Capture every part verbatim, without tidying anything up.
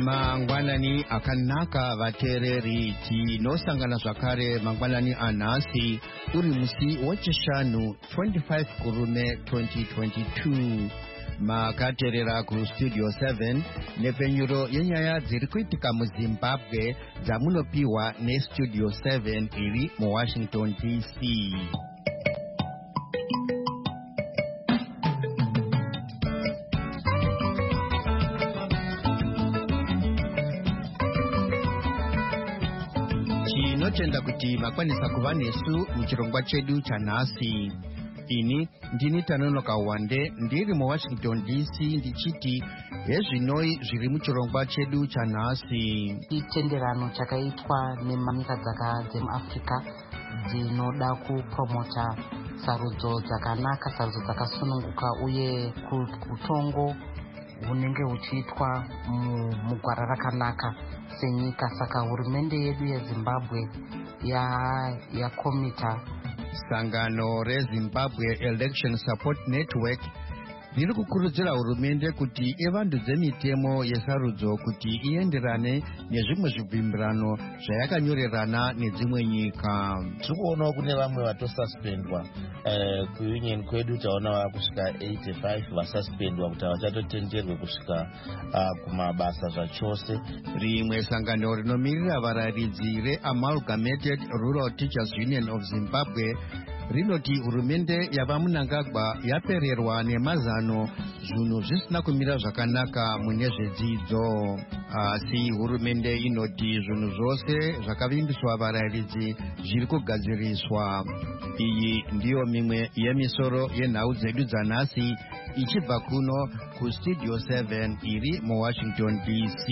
Mangwanani akanaka vateereri tinosangana zvakare mangwanani anhasi uri musi wechishanu twenty-five kurume twenty twenty-two. Makateerera kustudio seven nepfenyuro yenyaya dziri kuitika muzimbabwe dzamunopiwa nestudio seven iri muwashington D C. Tinotenda kuti makwanisa kuva nesu muchirongwa chedu chanhasi. Ini ndini Tanonoka Wande ndiri muWashington D C ndichiti hezvinoi zviri muchirongwa chedu chanhasi. Chitenderano chakaitwa nemanyika dzemuAfrica dzinoda kupromota sarudzo dzakanaka, sarudzo dzakasununguka uye utongo hunenge huchiitwa mugwara rakanaka senyika. Saka hurumende yedu yeZimbabwe yakomita ya sangano reZimbabwe Election Support Network riri kukurudzira hurumende kuti ivandudze mitemo yesarudzo kuti ienderane nezvimwe zvibvumirano zvayakanyorerana nedzimwe nyika. Tirikuonawo kune vamwe vatosuspendwa eh, kuunion kwedu taona vakusvika eighty-five vasuspendwa kuti havachatotenderwe kusvika uh, kumabasa zvachose. Rimwe sangano rinomirira vararidzi reAmalgamated Rural Teachers Union of Zimbabwe rinoti hurumende yava Mnangagwa yapererwa nemazano zvinhu zvisina kumira zvakanaka mune zvedzidzo. Asi hurumende inoti zvinhu zvose zvakavimbiswa vararidzi zviri kugadziriswa. Iyi ndiyo mimwe yemisoro yenhau dzedu dzanhasi ichibva kuno kustudio seven iri muWashington D C.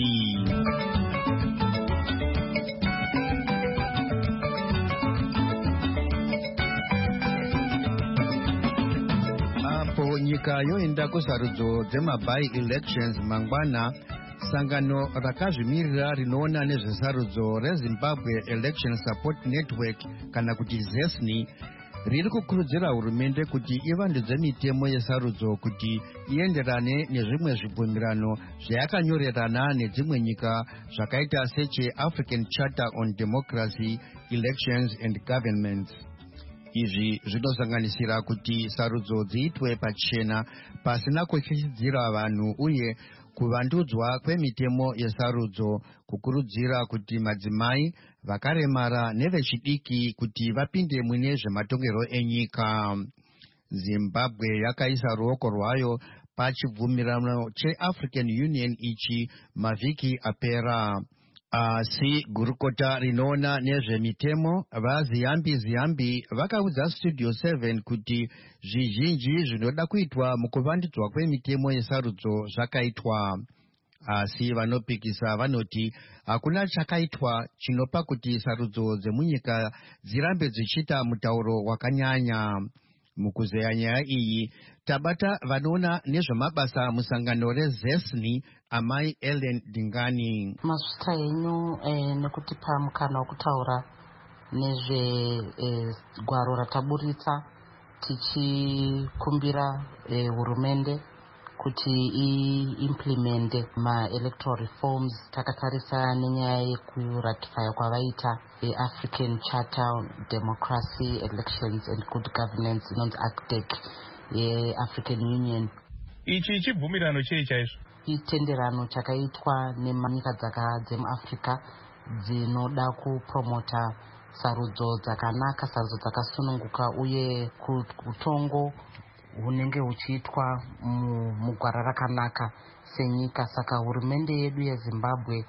Nyika yoenda kusarudzo dzemabai elections mangwana, sangano rakazvimirira rinoona nezvesarudzo reZimbabwe Election Support Network kana kuti ZESNI riri kukurudzira hurumende kuti ivandudze mitemo yesarudzo kuti ienderane nezvimwe zvibvumirano zvayakanyorerana nedzimwe nyika zvakaita secheAfrican Charter on Democracy, Elections and Governments. Izvi zvinosanganisira kuti sarudzo dziitwe pachena pasina kutyisidzira vanhu uye kuvandudzwa kwemitemo yesarudzo, kukurudzira kuti madzimai, vakaremara nevechidiki kuti vapinde mune zvematongerwo enyika. Zimbabwe yakaisa ruoko rwayo pachibvumirano cheAfrican Union ichi mavhiki apera. Asi gurukota rinoona nezvemitemo vaZiyambi Ziyambi vakaudza studio seven kuti zvizhinji zvinoda kuitwa mukuvandudzwa kwemitemo yesarudzo zvakaitwa. Asi vanopikisa vanoti hakuna chakaitwa chinopa kuti sarudzo dzemunyika dzirambe dzichita mutauro wakanyanya. Mukuzeya nyaya iyi tabata vanoona nezvemabasa musangano reZESNI amai Ellen Dingani. Mazvita henyu eh, nekutipa mukana wekutaura nezvegwaro eh, rataburitsa tichikumbira eh, hurumende kuti iimplemente ma-electoral reforms. Takatarisa nenyaya yekuratifya kwavaita African Charter on Democracy, Elections and Good Governance inonzi A C D E C yeAfrican Union. Ichi chibvumirano chei chaizvo? Chitenderano chakaitwa nemanyika dzemuAfrica dzinoda kupromota sarudzo dzakanaka, sarudzo dzakasununguka uye utongo hunenge huchiitwa mugwara rakanaka senyika. Saka hurumende yedu yeZimbabwe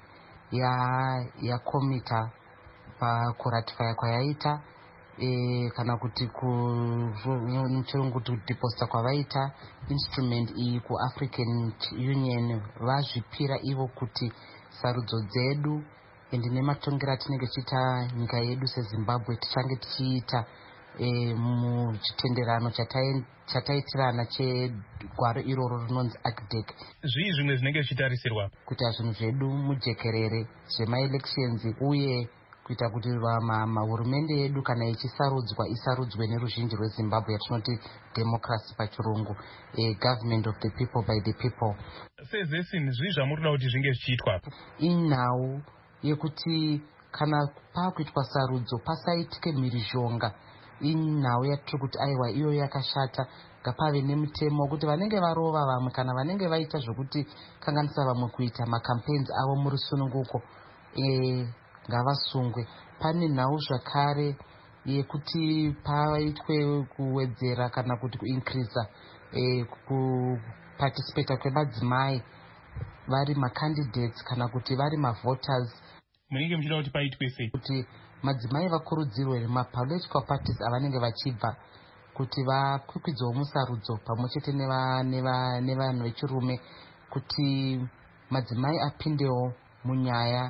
yakomita ya pakuratifya kwayaita e, kana kuti muchirungu kudeposita kwavaita instrument iyi kuAfrican Union. Vazvipira ivo kuti sarudzo dzedu ende nematongero atinenge tichiita nyika yedu seZimbabwe tichange tichiita e, muchitenderano chataitirana chegwaro iroro rinonzi A C D E C. Zvii zvimwe zvinenge zvichitarisirwa kuti zvinhu zvedu mujekerere zvemaelections uye kuita kuti mahurumende yedu kana ichisarudzwa isarudzwe neruzhinji rwezimbabwe yatinoti democracy pachirungu, a government of the people by the people. sezesini zvii zvamurikuda kuti zvinge zvichiitwa? Inhau yekuti kana pakuitwa sarudzo pasaitike mhirizhonga. Inhau yatiri kuti aiwa iyo yakashata, ngapave nemutemo wekuti vanenge varova vamwe kana vanenge vaita zvokuti kanganisa vamwe kuita macampaigns avo murusununguko e, ngavasungwe. Pane nhau zvakare yekuti paitwe kuwedzera kana kuti kuincreasa e, kuparticipata kwemadzimai vari macandidates kana kuti vari mavoters. Munenge muchida kuti paitwe sei? Kuti madzimai vakurudzirwe nemapolitical parties avanenge vachibva kuti vakwikwidzwewo musarudzo pamwe chete nevanhu vechirume, kuti madzimai apindewo munyaya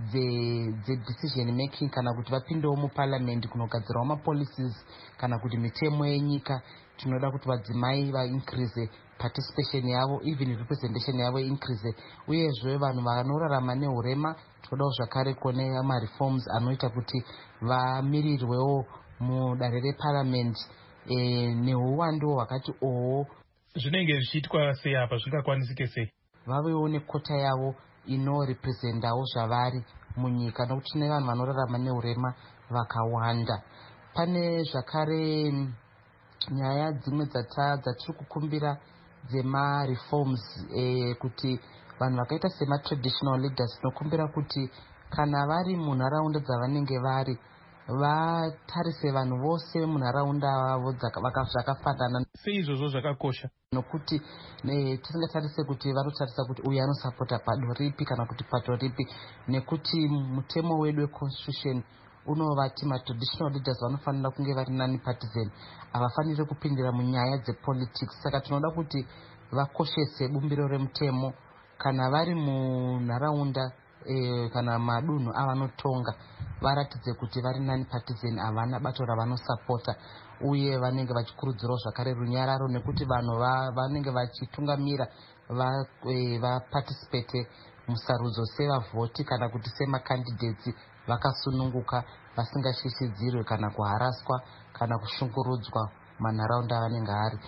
dzedecision making kana kuti vapindewo muparliament kunogadzirawo mapolicies kana kuti mitemo yenyika. Tinoda kuti madzimai vaincrease participation yavo, even representation yavo increase. Uyezve vanhu vanorarama neurema tinodawo zvakare kuone mareforms anoita kuti vamirirwewo mudare reparliament e, neuwandu hwakati oho. Zvinenge zvichiitwa sei apa, zvingakwanisike sei? Vavewo nekota yavo inorepresentawo zvavari munyika, nokuti tine vanhu vanorarama neurema vakawanda. Pane zvakare nyaya dzimwe dzatiri kukumbira dzemareforms e, kuti vanhu vakaita sematraditional leaders tinokumbira kuti kana vari munharaunda dzavanenge vari vatarise vanhu vose munharaunda vavo zvakafanana. Sei izvozvo zvakakosha? Nokuti tisingatarise kuti vanotarisa kuti uyu anosapota pado ripi kana kuti pato ripi, nekuti mutemo wedu weconstitution unovati matraditional leaders vanofanira kunge vari nani partisan, havafaniri kupindira munyaya dzepolitics. Saka tinoda kuti vakoshese bumbiro remutemo kana vari munharaunda e, kana madunhu avanotonga varatidze kuti vari nani partisan, havana bato ravanosapota, uye vanenge vachikurudzirawo zvakare runyararo, nekuti vanhu vanenge vachitungamira vaparticipate va musarudzo sevavhoti kana kuti semacandidates vakasununguka vasingashishidzirwe kana kuharaswa kana kushungurudzwa manharaunda avanenge ari.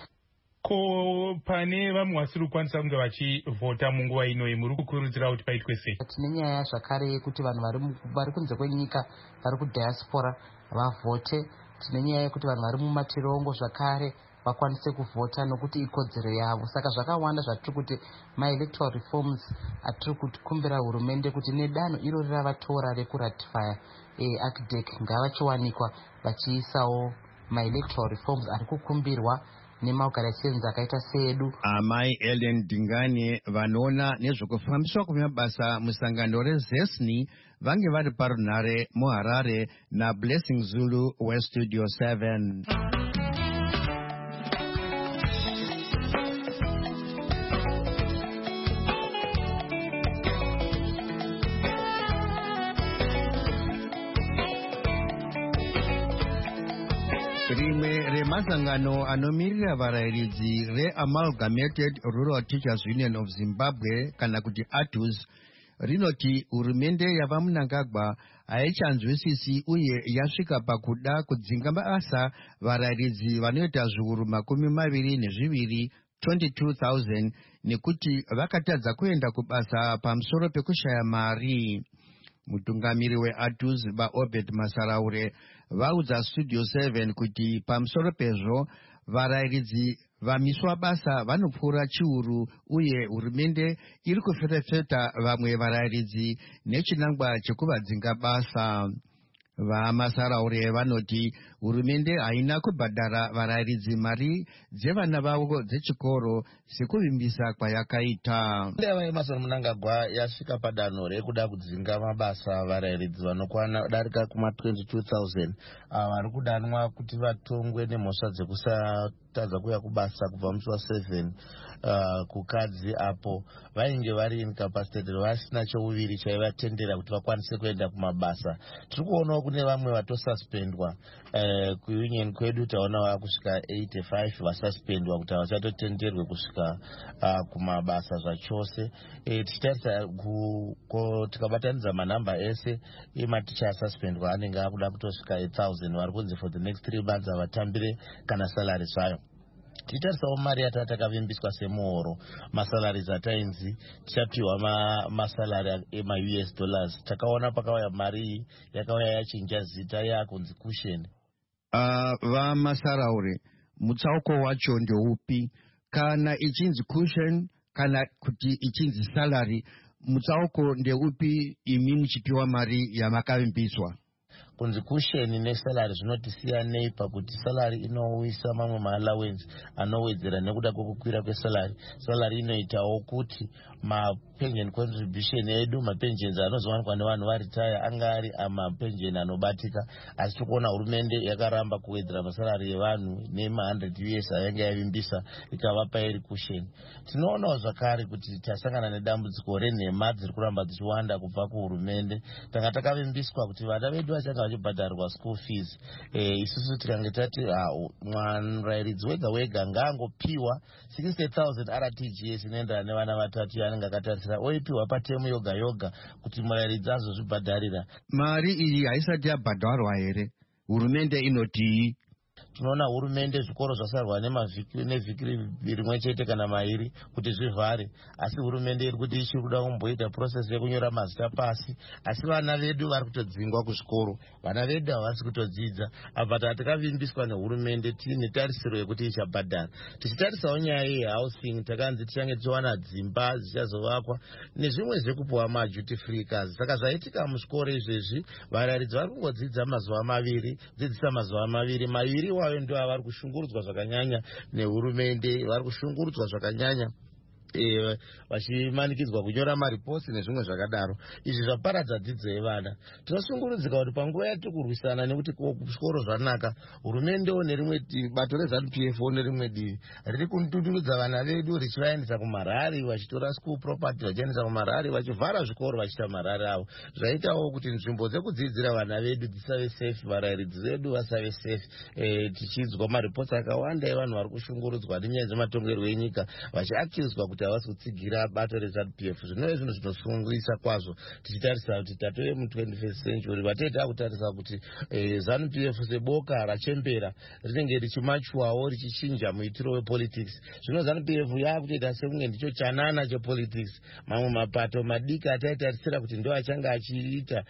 Ko pane vamwe vasiri kukwanisa kunge vachivhota munguva inoyi, muri kukurudzira kuti paitwe sei? Tine nyaya zvakare yekuti vanhu vari kunze kwenyika vari kudiaspora vavhote. Tine nyaya yekuti vanhu vari mumatirongo zvakare vakwanise kuvhota nokuti ikodzero yavo. Saka zvakawanda zvatiri kuti maelectoral reforms atiri kukumbira hurumende kuti nedanho iro riravatora rekuratifya e, acdec ngavachiwanikwa vachiisawo maelectoral reforms ari kukumbirwa nemaorganizations akaita seedu. Amai Ellen Dingane vanoona nezvekufambiswa kwemabasa musangano rezesni vange vari parunhare muHarare naBlessing Zulu weStudio seven. Rimwe remasangano anomirira varayiridzi reAmalgamated Rural Teachers Union of Zimbabwe kana kuti A T U Z rinoti hurumende yava Mnangagwa haichanzwisisi uye yasvika pakuda kudzinga basa varayiridzi vanoita zviuru makumi maviri nezviviri twenty-two thousand nekuti vakatadza kuenda kubasa pamusoro pekushaya mari. Mutungamiri weA T U Z vaObed Masaraure vaudza Studio seven kuti pamusoro pezvo varayiridzi vamiswa basa vanopfuura chiuru uye hurumende iri kufetefeta vamwe varayiridzi nechinangwa chekuvadzinga basa. VaMasaraure vanoti hurumende haina kubhadhara varayiridzi mari dzevana vavo dzechikoro sekuvimbisa kwayakaita. Ndeva yeMason Mnangagwa yasvika padanho rekuda kudzinga mabasa varayiridzi vanokwana darika kuma twenty-two thousand vari kudanwa kuti vatongwe nemhosva dzekusa vanotadza kuuya kubasa kubva musi waseven uh, kukadzi apo vainge vari incapacitated, vasina chouviri chaivatendera kuti vakwanise kuenda kumabasa. Tiri kuonawo kune vamwe vatosuspendwa uh, kuunion kwedu taona vakusvika eighty-five vasuspendwa kuti havachatotenderwe kusvika uh, kumabasa zvachose. E, tichitarisa tikabatanidza manhamba ese ematicha asuspendwa anenge akuda kutosvika eight thousand vari kunzi for the next three months havatambire kana salary zvayo. Tichitarisawo mari yatatakavimbiswa semuhoro, masalaries atainzi tichapiwa ma, masalari ema-U S dollars. Takaona pakauya mari yakauya yachinja zita yakunzi cushion. Uh, vamasarauri mutsauko wacho ndeupi? Kana ichinzi cushion kana kuti ichinzi salary, mutsauko ndeupi imi muchipiwa mari yamakavimbiswa? Kunzi cushion nesalary zvinotisiyanei pakuti salary inowisa mamwe maallowance anowedzera nekuda kwekukwira kwesalary. Salary inoitawo kuti mapension contribution edu, mapensions anozowanikwa nevanhu varetire anga ari amapension anobatika, asi tikuona hurumende yakaramba kuwedzera masalary evanhu nema one hundred U S ayanga yavimbisa ikavapa iri cushion. Tinoonawo zvakare kuti tasangana nedambudziko renhema dziri kuramba dzichiwanda kubva kuhurumende. Tanga takavimbiswa kuti vana vedu vachanga vachibhadharwa school fees. E, isusu tikange tati murairidzi wega wega ngaangopiwa sixty thousand R T G S inoenderana nevana vatatu yanenge akatarisira, oipiwa patemu yoga yoga kuti murairidzi azozvibhadharira. Mari iyi haisati yabhadharwa here? Hurumende inoti tinoona hurumende zvikoro zvasarwa nemavhiki nevhiki rimwe chete kana mairi kuti zvivhare, asi hurumende iri kuti ichiri kuda kumboita process yekunyora mazita pasi, asi vana vedu vari kutodzingwa kuzvikoro, vana vedu havasi kutodzidza. Apa tatakavimbiswa nehurumende tiine tarisiro yekuti ichabhadhara. Tichitarisawo nyaya yehousing, takanzi tichange tichiwana dzimba dzichazovakwa nezvimwe zvekupuwa maduty free cars. Saka zvaitika muzvikoro izvezvi, varairidzi vari kungodzidza mazuva maviri, dzidzisa mazuva maviri maviri wayo ndio vari kushungurudzwa zvakanyanya nehurumende, vari kushungurudzwa zvakanyanya E, vachimanikidzwa kunyora mariposi nezvimwe zvakadaro. Izvi zvaparadza dzidzo yevana. Tinosungurudzika kuti panguva yatiri kurwisana nekuti zvikoro zvanaka, hurumendewo nerimwe bato reZANU P F nerimwe divi riri kutundurudza vana vedu richivaendesa kumarari, vachitora school property vachiendesa kumarari, vachivhara zvikoro vachiita marari avo. Zvaitawo kuti nzvimbo dzekudzidzira vana vedu dzisave safe, varairidzi vedu vasave safe. E, tichidzwa mariposi akawanda evanhu vari kushungurudzwa nenyaya dzematongerwo enyika vachiakizwa kuti havasi kutsigira bato reZANU P F. Zvinova zvinhu zvinosungurisa kwazvo tichitarisa kuti tatove mu-twenty-first century. Vatete takutarisa kuti eh, ZANU P F seboka rachembera rinenge richimachuwawo richichinja muitiro wepolitics. Zvino ZANU P F yakutoita sekunge ndicho chanana chepolitics. Mamwe mapato madiki ataitarisira kuti ndo achanga achiita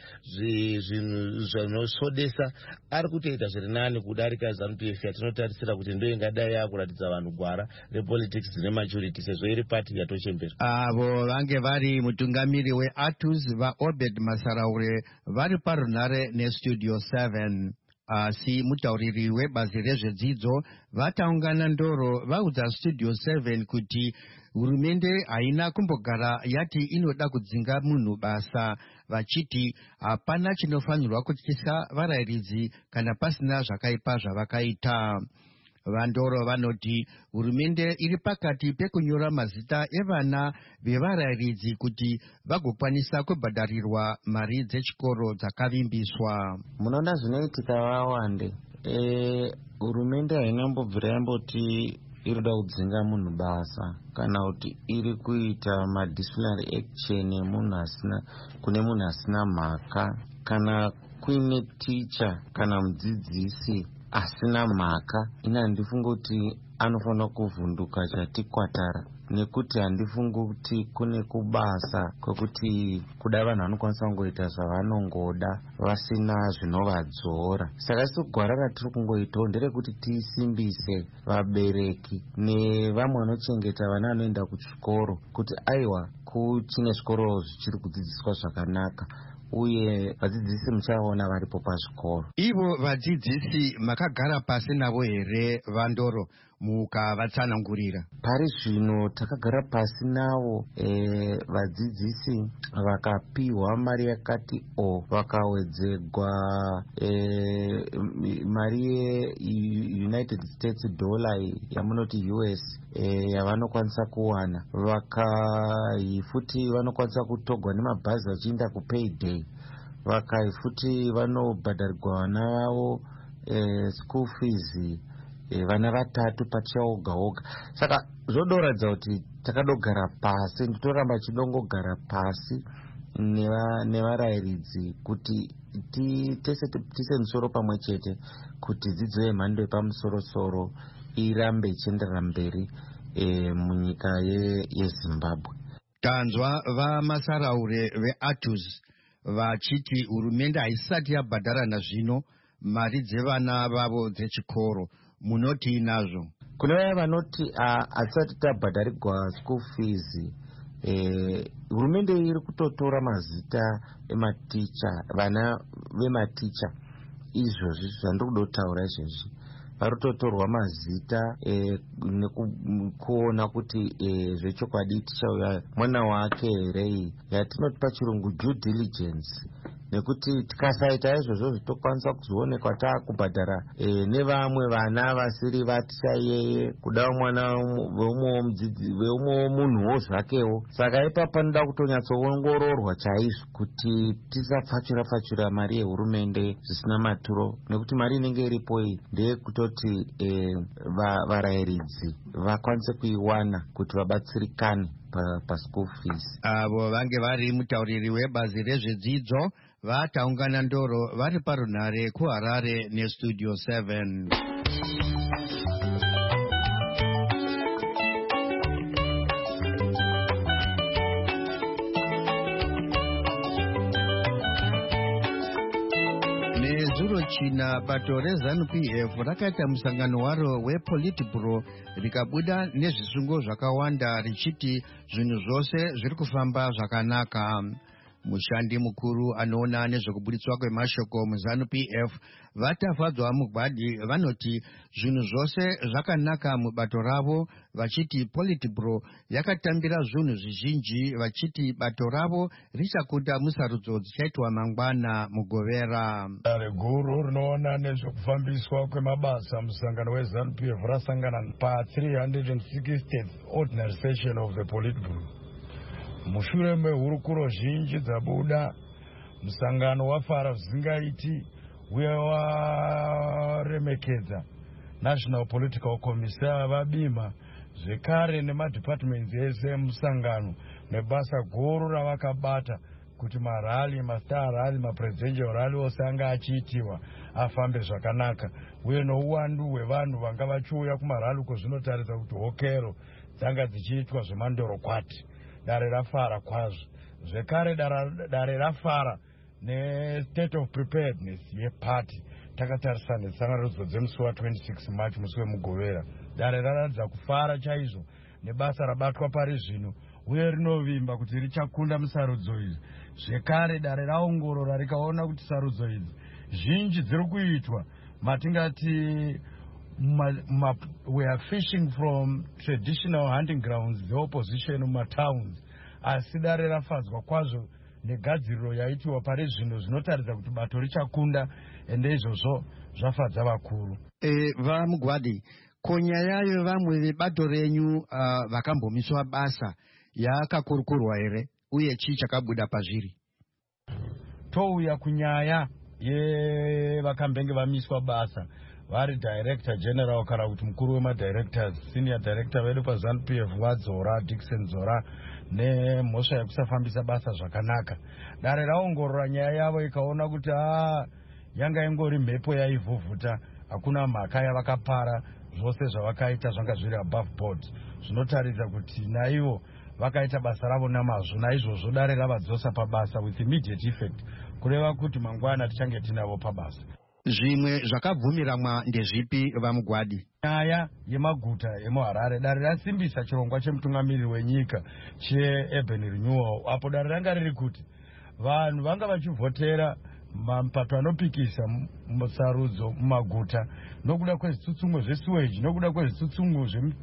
zvinhu zvinosodesa ari kutoita zviri nani kudarika ZANU P F yatinotarisira kuti ndo ingadai yakuratidza vanhu gwara repolitics nematurity sezvo iri pati yatochembera. Avo vange vari mutungamiri weATUS vaObed Masaraure vari parunare nestudio seven. Asi mutauriri webazi rezvedzidzo vataungana ndoro vaudza studio seven kuti hurumende haina kumbogara yati inoda kudzinga munhu basa, vachiti hapana chinofanirwa kutyisa varairidzi kana pasina zvakaipa zvavakaita. Vandoro vanoti hurumende iri pakati pekunyora mazita evana vevarairidzi kuti vagokwanisa kubhadharirwa mari dzechikoro dzakavimbiswa. Munoona zvinoitika vawande. E, hurumende hainambobvira yamboti irikuda kudzinga munhu basa kana kuti iri kuita madisciplinary action emunhu asina kune munhu asina mhaka, kana kuine ticha kana mudzidzisi asina mhaka. Ina handifunga kuti anofanira kuvhunduka chati kwatara, nekuti handifunga kuti kune kubasa kwekuti kuda vanhu vanokwanisa kungoita zvavanongoda vasina zvinovadzora. Saka segwara ratiri kungoitawo nderekuti tisimbise vabereki nevamwe vanochengeta vana vanoenda kuchikoro kuti aiwa kuchine zvikoro zvichiri kudzidziswa zvakanaka, uye vadzidzisi muchaona varipo pazvikoro. Ivo vadzidzisi makagara pasi navo here Vandoro? mukavatsanangurira. Pari zvino takagara pasi navo e, vadzidzisi vakapiwa mari yakati o vakawedzegwa e, mari yeUnited States dollar yamunoti U S e, yavanokwanisa kuwana, vakai futi vanokwanisa kutogwa nemabhazi vachienda kupayday, vakai futi vanobhadharirwa vana vavo e, school fees e, vana vatatu pacha oga oga. Saka zvodoradza kuti takadogara pasi, nditoramba chidongogara pasi nevarayiridzi kuti tese tise musoro pamwe chete kuti dzidzo yemhando yepamusoro-soro irambe ichienderera mberi e, munyika yeZimbabwe. Tanzwa vamasaraure veAtus vachiti hurumende haisati yabhadhara zvino mari dzevana vavo dzechikoro. Munoti nazvo? Kune vaya vanoti hatisati tabhadharirwa school fees, eh, hurumende iri kutotora mazita ematicha, vana vematicha, izvozvi zvandiri kutaura izvezvi vari kutotorwa mazita eh, nekuona kuti eh, zvechokwadi tichauya mwana wake here, yatinoti pachirungu due diligence, nekuti tikasaita izvozvo zvitokwanisa kuzoonekwa taakubhadhara e, nevamwe vana vasiri vaticha yeye kuda mwana veumwewo munhuwo zvakewo. Saka ipapo panoda kutonyatsoongororwa chaizvo kuti tisapfachura pfachura mari yehurumende zvisina maturo, nekuti mari inenge iripo iyi ndeyekutoti e, varayiridzi vakwanise kuiwana kuti vabatsirikane paschool fees. Avo vange vari mutauriri webazi rezvedzidzo vataungana ndoro vari parunhare kuHarare nestudio seven. Nezuro china bato reZANU-P F rakaita musangano waro wePolitburo rikabuda nezvisungo zvakawanda richiti zvinhu zvose zviri kufamba zvakanaka. Mushandi mukuru anoona nezvekubuditswa kwemashoko muZANU-P F vatafadzwa mugwadi vanoti zvinhu zvose zvakanaka mubato ravo, vachiti Politburo yakatambira zvinhu zvizhinji, vachiti bato ravo richakunda musarudzo dzichaitwa mangwana mugovera. Dare guru rinoona nezvekufambiswa kwemabasa musangano weZANU-P F rasangana pa three hundred sixtieth ordinary session of the Politburo. Mushure mehurukuro zhinji dzabuda, musangano wafara zvisingaiti uye waremekedza National Political Commissar vabima zvekare nemadepartments ese musangano nebasa guru ravakabata kuti marali, mastar rally, mapresidential rally ose anga achiitiwa afambe zvakanaka, uye nouwandu hwevanhu vanga vachiuya kumarali uko zvinotaridza kuti hokero dzanga dzichiitwa zvemandorokwati. Dare rafara kwazvo. Zvekare dare rafara ne-state of preparedness yeparty takatarisa netsangarudzo dzemusi wa twenty-six March musi wemugovera. Dare raradza kufara chaizvo nebasa rabatwa pari zvino uye rinovimba kuti richakunda musarudzo idzi. Zvekare dare raongorora rikaona kuti sarudzo idzi zhinji dziri kuitwa matingati Ma, ma, we are fishing from traditional hunting grounds, the opposition in my towns. Asi dare rafadzwa kwazvo negadziriro yaitiwa pari zvino zvinotaridza kuti bato richakunda, ende izvozvo zvafadza vakuru. E, vamugwadi, konyaya yevamwe vebato renyu uh, vakambomiswa basa yakakurukurwa here uye chii chakabuda pazviri? Touya kunyaya yevakambenge vamiswa basa vari director general kana kuti mukuru wemadirectors, senior director vedu paZANU-P F vaDzora, Dickson Dzora, nemhosva yekusafambisa basa zvakanaka. Dare raongorora nyaya yavo ikaona kuti aa yanga ingori mhepo yaivhuvhuta, hakuna mhaka yavakapara, zvose zvavakaita zvanga zviri above board, zvinotaridza kuti naivo vakaita basa ravo namazvo. Naizvozvo dare ravadzosa pabasa with immediate effect, kureva kuti mangwana tichange tinavo pabasa. Zvimwe zvakabvumiramwa ndezvipi vamugwadi? Nyaya yemaguta emuHarare, dare rasimbisa chirongwa chemutungamiriri wenyika cheUrban Renewal, apo dare ranga riri kuti vanhu vanga vachivhotera mapato anopikisa musarudzo mumaguta nokuda kwezvitsutsungo zvesiweji, nokuda kwezvitsutsungo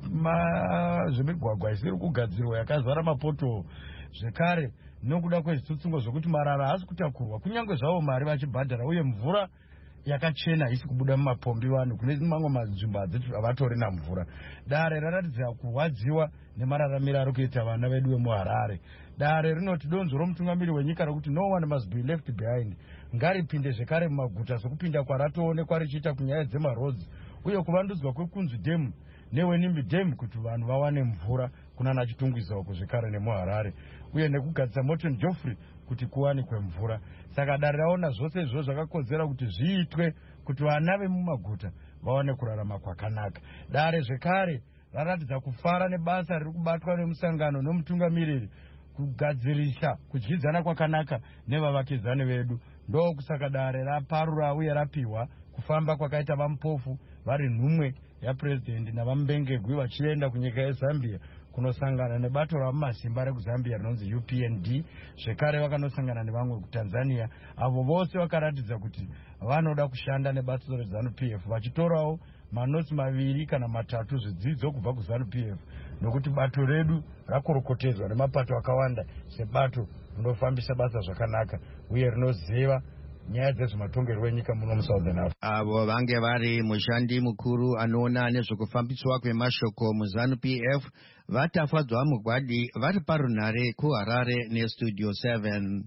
zvemigwagwa isiri kugadzirwa yakazara mapoto, zvekare nokuda kwezvitsutsungo zvokuti marara haasi kutakurwa kunyange zvavo mari vachibhadhara, uye mvura yakachena isi kubuda mumapombi vanhu kune mamwe manzvimbo havatorina mvura. Dare raratidza kurwadziwa nemararamiro ari kuita vana vedu vemuHarare. Dare rinoti donzo romutungamiri wenyika rokuti no one must be left behind ngaripinde zvekare mumaguta sokupinda kwaratoonekwa richiita kunyaya dzemarodzi uye kuvandudzwa kwekunzu dhemu newenimbi dhemu kuti vanhu vawane mvura kunana chitungwiza uko zvekare nemuHarare, uye nekugadzisa Morton Joffrey kuti kuwanikwe mvura. Saka dare raona zvose izvo zvakakodzera kuti zviitwe kuti vana vemumaguta vaone kurarama kwakanaka. Dare zvekare raratidza kufara nebasa riri kubatwa nemusangano nomutungamiriri kugadzirisa kudyidzana kwakanaka nevavakidzani vedu. Ndokusaka dare raparura uye rapiwa kufamba kwakaita vamupofu vari nhumwe yapurezidendi navamubengegwi vachienda kunyika yeZambia kunosangana nebato ramumasimba rekuZambia rinonzi U P N D. Zvekare vakanosangana nevamwe kuTanzania, avo vose vakaratidza kuti vanoda kushanda nebato reZANU P F vachitorawo manotsi maviri kana matatu zvidzidzo kubva kuZANU P F, nokuti bato redu rakorokotedzwa nemapato akawanda sebato rinofambisa basa zvakanaka uye rinoziva nyaya dzezvematongerwo enyika muno muSouthern Africa. Avo vange vari mushandi mukuru anoona nezvekufambiswa kwemashoko muZANU P F vatafadzwa mugwadi vari parunhare kuHarare neStudio seven.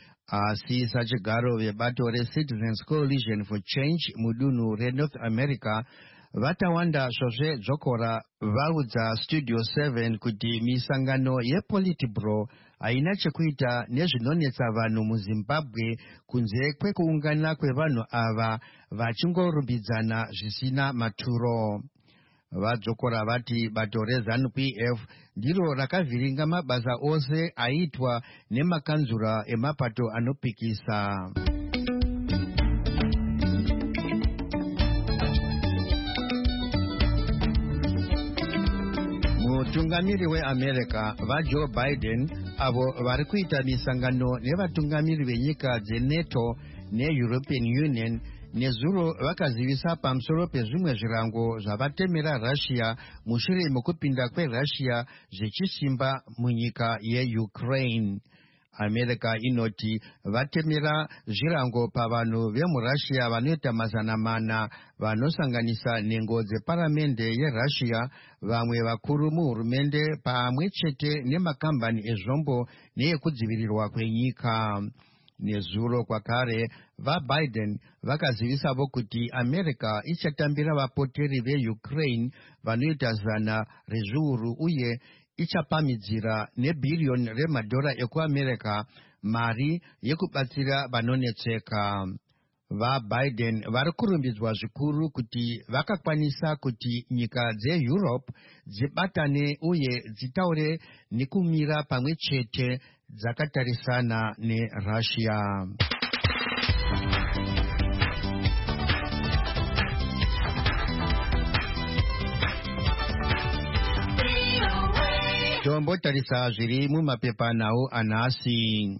Asi sachigaro vebato reCitizens Coalition for Change mudunhu reNorth America vatawanda svozve dzokora vaudza Studio seven kuti misangano yePolitburo haina chekuita nezvinonetsa vanhu muZimbabwe kunze kwekuungana kwevanhu ava vachingorumbidzana zvisina maturo. Vadzokora vati bato reZANU P F ndiro rakavhiringa mabasa ose aitwa nemakanzura emapato anopikisa. Mutungamiri weAmerica vaJoe Biden avo vari kuita misangano nevatungamiri venyika dzeNATO neEuropean Union nezuro vakazivisa pamusoro pezvimwe zvirango zvavatemera Russia mushure mekupinda kweRussia zvechisimba munyika yeUkraine. America inoti vatemera zvirango pavanhu vemuRussia vanoita mazana mana vanosanganisa nhengo dzeparamende yeRussia, vamwe vakuru muhurumende pamwe chete nemakambani ezvombo neekudzivirirwa kwenyika. Nezuro kwakare vaBiden vakazivisavo kuti America ichatambira vapoteri veUkraine vanoita zana rezviuru uye ichapamidzira nebhiriyoni remadhora ekuAmerica mari yekubatsira vanonetseka. VaBiden vari kurumbidzwa zvikuru kuti vakakwanisa kuti nyika dzeEurope dzibatane uye dzitaure nekumira pamwe chete dzakatarisana neRussia. Tombotarisa zviri mumapepa nawo anhasi.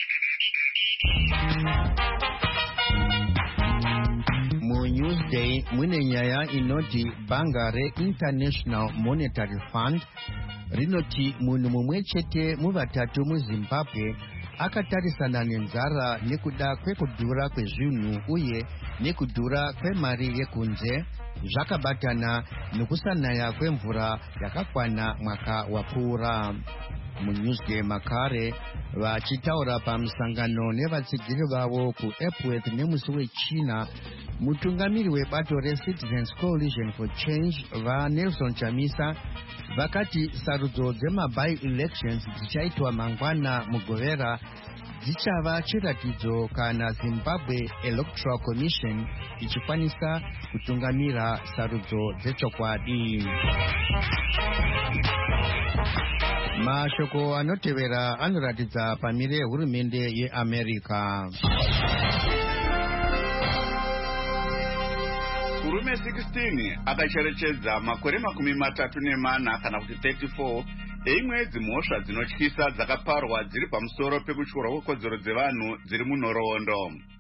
MuNewsday mune nyaya inoti bhanga reInternational Monetary Fund rinoti munhu mumwe chete muvatatu muZimbabwe akatarisana nenzara nekuda kwekudhura kwezvinhu uye nekudhura kwemari yekunze zvakabatana nekusanaya kwemvura yakakwana mwaka wapfuura. MuNewsday makare vachitaura pamusangano nevatsigiri vavo kuEpworth nemusi wechina, mutungamiri webato reCitizens Coalition for Change vaNelson Chamisa vakati sarudzo dzemabi-elections dzichaitwa mangwana mugovera dzichava chiratidzo kana Zimbabwe Electoral Commission ichikwanisa kutungamira sarudzo dzechokwadi. Mashoko anotevera anoratidza pamire yehurumende yeAmerica. Murume sixteen akacherechedza makore makumi matatu nemana kana kuti thirty-four eimwe dzimhosva dzinotyisa dzakaparwa dziri pamusoro pekutyurwa kwekodzero dzevanhu dziri munhoroondo.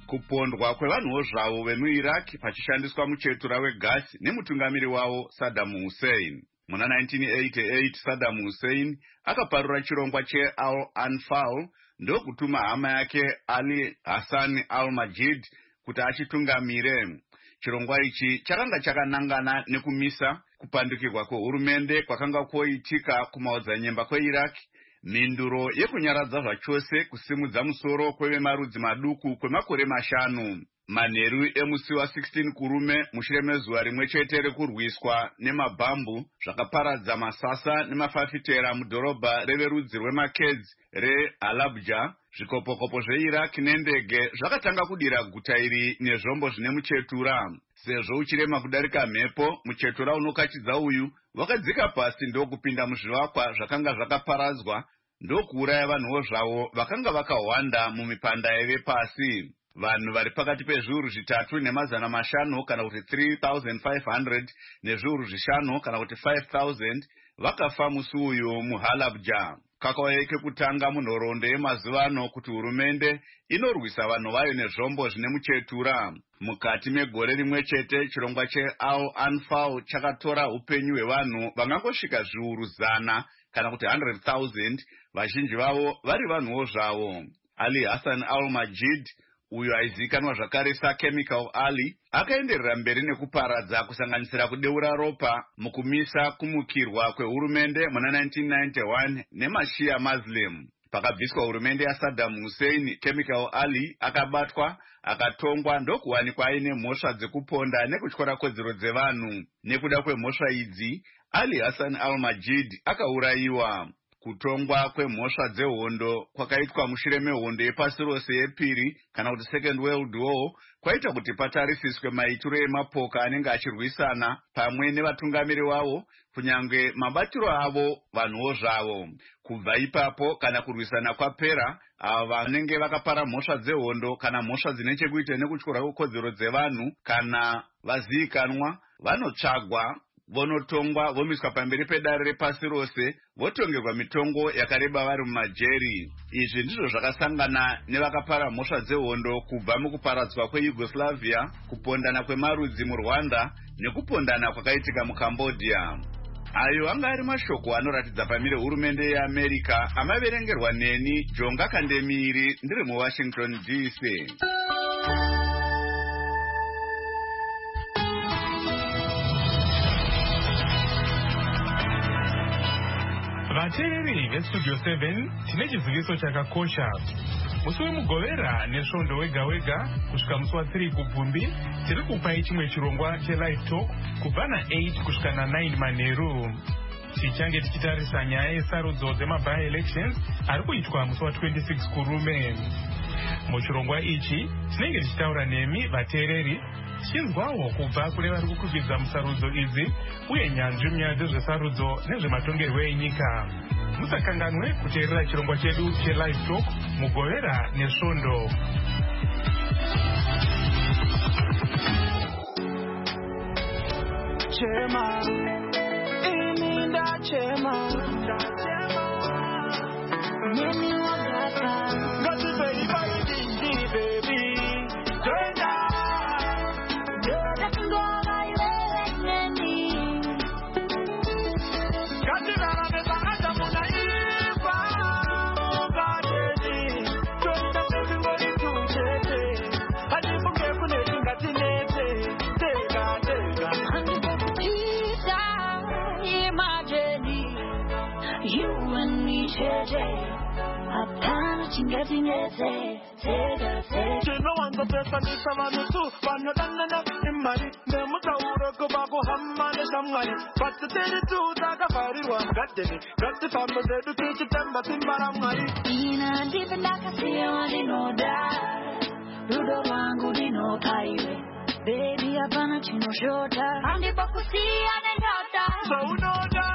kupondwa kwevanhuwo zvavo vemuiraq pachishandiswa muchetura wegasi nemutungamiri wavo Saddam Hussein. Muna nineteen eighty-eight Saddam Hussein akaparura chirongwa cheAl-Anfal ndokutuma hama yake Ali Hassan al-Majid kuti achitungamire. Chirongwa ichi chakanga chakanangana nekumisa kupandukirwa kwehurumende kwakanga kwoitika kumaodzanyemba kweIraq, mhinduro yekunyaradza zvachose kusimudza musoro kwevemarudzi maduku kwemakore mashanu. Manheru emusi wa sixteen kurume mushure mezuva rimwe chete rekurwiswa nemabhambu zvakaparadza masasa nemafafitera mudhorobha reverudzi rweMakedzi reHalabja, zvikopokopo zveIraq nendege zvakatanga kudira guta iri nezvombo zvine muchetura. Sezvo uchirema kudarika mhepo, muchetura unokachidza uyu wakadzika pasi ndokupinda muzvivakwa zvakanga zvakaparadzwa ndokuuraya vanhuwo zvavo vakanga vakahwanda mumipanda yaive pasi. Vanhu vari pakati pezviuru zvitatu nemazana mashanu kana kuti three thousand five hundred nezviuru zvishanu kana kuti five thousand vakafa musi uyu muHalabja. Kakauya kekutanga munhoroondo yemazuva ano kuti hurumende inorwisa vanhu vayo nezvombo zvine muchetura. Mukati megore rimwe chete chirongwa cheAl-Anfal chakatora upenyu hwevanhu vangangosvika zviuru zana kana kuti one hundred thousand, vazhinji vavo vari vanhuwo zvavo. Ali Hassan al-Majid, uyo aizikanwa zvakare saChemical Ali, akaenderera mberi nekuparadza kusanganisira kudeura ropa mukumisa kumukirwa kwehurumende muna nineteen ninety-one nemashia Muslim. Pakabviswa hurumende yaSaddam Hussein, Chemical Ali akabatwa akatongwa ndokuwanikwa aine mhosva dzekuponda nekutyora kodzero dzevanhu. Nekuda kwemhosva idzi, Ali Hassan al-Majid akaurayiwa. Kutongwa kwemhosva dzehondo kwakaitwa mushure mehondo yepasi rose yepiri kana kuti Second World War kwaita kuti patarisiswe maitiro emapoka anenge achirwisana pamwe nevatungamiri wavo kunyange mabatiro avo vanhuwo zvavo. Kubva ipapo kana kurwisana kwapera, ava vanenge vakapara mhosva dzehondo kana mhosva dzine chekuita nekutyora kwekodzero dzevanhu kana vazivikanwa vanotsvagwa, vonotongwa, vomiswa pamberi pedare repasi rose, votongerwa mitongo yakareba vari mumajeri. Izvi ndizvo zvakasangana nevakapara mhosva dzehondo kubva mukuparadzwa kweYugoslavia, kupondana kwemarudzi muRwanda nekupondana kwakaitika muCambodia. Ayo anga ari mashoko anoratidza pamire hurumende yeAmerica amaverengerwa neni Jonga Kandemiri ndiri muWashington D C. Vateereri veStudio seven tine chiziviso chakakosha. Musi wemugovera nesvondo wega wega kusvika musi wa three kubvumbi tiri kupai chimwe chirongwa chelive talk kubva na-eight kusvika na-nine manheru. Tichange tichitarisa nyaya yesarudzo dzemaby elections ari kuitwa musi wa twenty-six kurume. Muchirongwa ichi tinenge tichitaura nemi vateereri tichinzwawo kubva kune vari kukwikwidzwa musarudzo idzi uye nyanzvi munyaya dzezvesarudzo nezvematongerwo enyika. Musakanganwe kuteerera chirongwa chedu chelive talk mugovera nesvondo. Chema, ininda chema, mimi wagata, gati baby baby baby, Jonga, Jonga ngoga iwewe neni, gati nara mezanga muna ifa, gati Jonga baby ngori tujete, hadi munge kune gati nete, tega tega. You and me, J J. Hapana chingati ngeze, tega tega. Chino wanza pesa ni samani tu, bana dana na imari. Nemu tauro kubako hamane shamari. Pati teri tu daga fari wangadeni. Gati famo zedu kichi temba timbara mari. Ina ndipe ndaka siya wani no da. Rudo wangu di no kaiwe. Baby hapana chino shota. Andi baku siya ne nyota. So no da.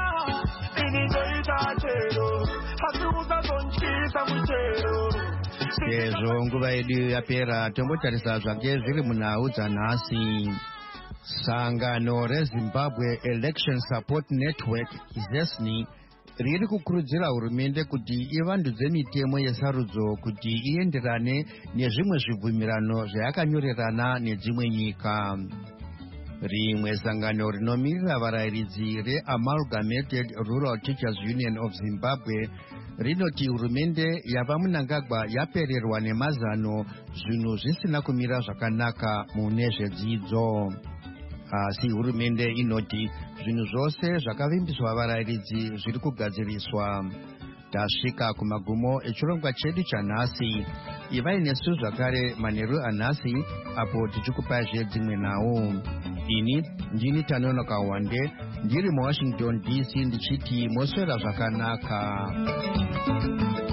Sezvo nguva yedu yapera tombotarisa zvake zviri munhau dzanhasi. Sangano reZimbabwe Election Support Network ZESNI riri kukurudzira hurumende kuti ivandudze mitemo yesarudzo kuti ienderane nezvimwe zvibvumirano zvayakanyorerana nedzimwe nyika. Rimwe sangano rinomirira varayiridzi reAmalgamated Rural Teachers Union of Zimbabwe rinoti hurumende yava Mnangagwa yapererwa nemazano zvinhu zvisina kumira zvakanaka mune zvedzidzo. Asi hurumende inoti zvinhu zvose zvakavimbiswa varayiridzi zviri kugadziriswa. Tasvika kumagumo echirongwa chedu chanhasi. Ivai nesu zvakare manheru anhasi apo tichikupai dzimwe nhau. Ini ndini Tanonoka Wande ndiri muWashington D C ndichiti moswera zvakanaka.